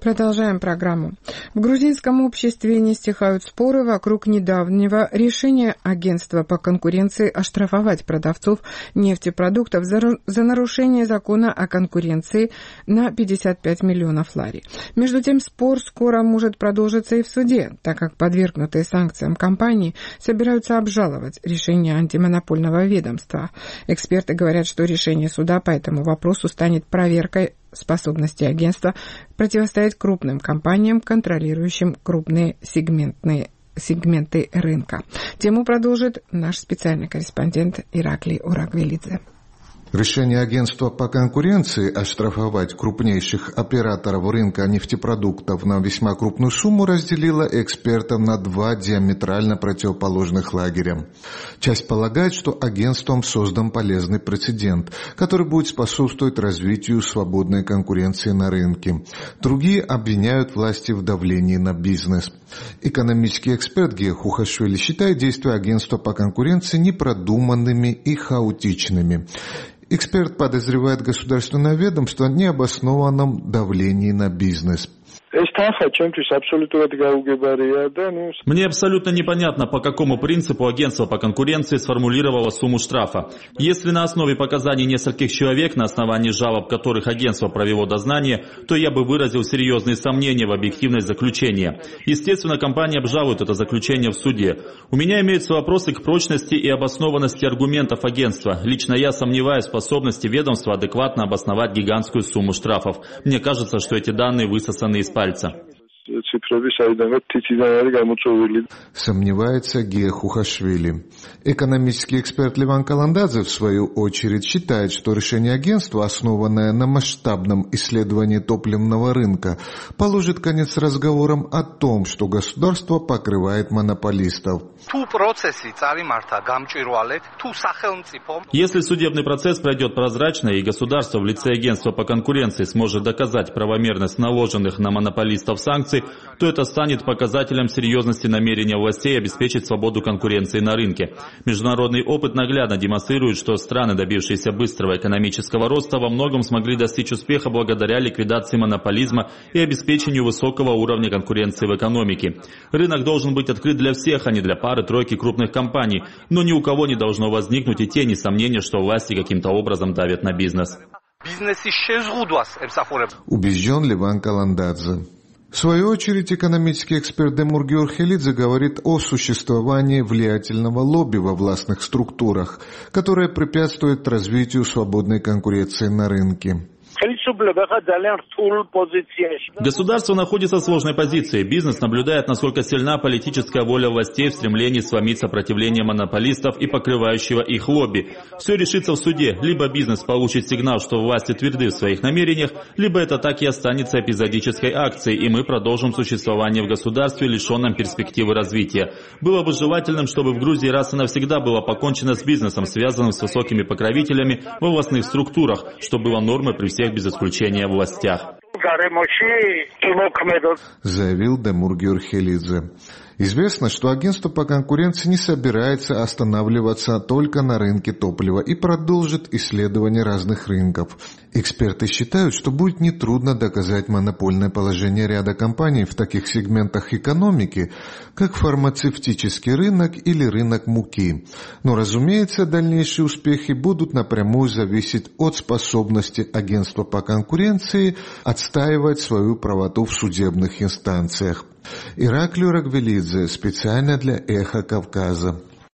Продолжаем программу. В грузинском обществе не стихают споры вокруг недавнего решения агентства по конкуренции оштрафовать продавцов нефтепродуктов за нарушение закона о конкуренции на 55 миллионов лари. Между тем, спор скоро может продолжиться и в суде, так как подвергнутые санкциям компании собираются обжаловать решение антимонопольного ведомства. Эксперты говорят, что решение суда по этому вопросу станет проверкой способности агентства противостоять крупным компаниям, контролирующим крупные сегменты рынка. Тему продолжит наш специальный корреспондент Ираклий Урагвелидзе. Решение агентства по конкуренции оштрафовать крупнейших операторов рынка нефтепродуктов на весьма крупную сумму разделило экспертов на два диаметрально противоположных лагеря. Часть полагает, что агентством создан полезный прецедент, который будет способствовать развитию свободной конкуренции на рынке. Другие обвиняют власти в давлении на бизнес. Экономический эксперт Гия Хухашвили считает действия агентства по конкуренции непродуманными и хаотичными. Эксперт подозревает государственное ведомство в необоснованном давлении на бизнес. Мне абсолютно непонятно, по какому принципу агентство по конкуренции сформулировало сумму штрафа. Если на основе показаний нескольких человек, на основании жалоб которых агентство провело дознание, то я бы выразил серьезные сомнения в объективность заключения. Естественно, компания обжалует это заключение в суде. У меня имеются вопросы к прочности и обоснованности аргументов агентства. Лично я сомневаюсь в способности ведомства адекватно обосновать гигантскую сумму штрафов. Мне кажется, что эти данные высосаны из пальца. Сомневается Гия Хухашвили. Экономический эксперт Леван Каландадзе, в свою очередь, считает, что решение агентства, основанное на масштабном исследовании топливного рынка, положит конец разговорам о том, что государство покрывает монополистов. Если судебный процесс пройдет прозрачно и государство в лице агентства по конкуренции сможет доказать правомерность наложенных на монополистов санкций, то это станет показателем серьезности намерения властей обеспечить свободу конкуренции на рынке. Международный опыт наглядно демонстрирует, что страны, добившиеся быстрого экономического роста, во многом смогли достичь успеха благодаря ликвидации монополизма и обеспечению высокого уровня конкуренции в экономике. Рынок должен быть открыт для всех, а не для пары-тройки крупных компаний, но ни у кого не должно возникнуть и тени сомнения, что власти каким-то образом давят на бизнес. Убежден Леван Каландадзе. В свою очередь, экономический эксперт Демур Георхелидзе говорит о существовании влиятельного лобби во властных структурах, которое препятствует развитию свободной конкуренции на рынке. Государство находится в сложной позиции. Бизнес наблюдает, насколько сильна политическая воля властей в стремлении сломить сопротивление монополистов и покрывающего их лобби. Все решится в суде. Либо бизнес получит сигнал, что власти тверды в своих намерениях, либо это так и останется эпизодической акцией, и мы продолжим существование в государстве, лишенном перспективы развития. Было бы желательным, чтобы в Грузии раз и навсегда было покончено с бизнесом, связанным с высокими покровителями во властных структурах, что было нормой при всех без исключения властях. Заявил Демур Георхелидзе. Известно, что агентство по конкуренции не собирается останавливаться только на рынке топлива и продолжит исследование разных рынков. Эксперты считают, что будет нетрудно доказать монопольное положение ряда компаний в таких сегментах экономики, как фармацевтический рынок или рынок муки. Но, разумеется, дальнейшие успехи будут напрямую зависеть от способности агентства по конкуренции отстаивать свою правоту в судебных инстанциях. Ираклий Урагвелидзе специально для «Эхо Кавказа».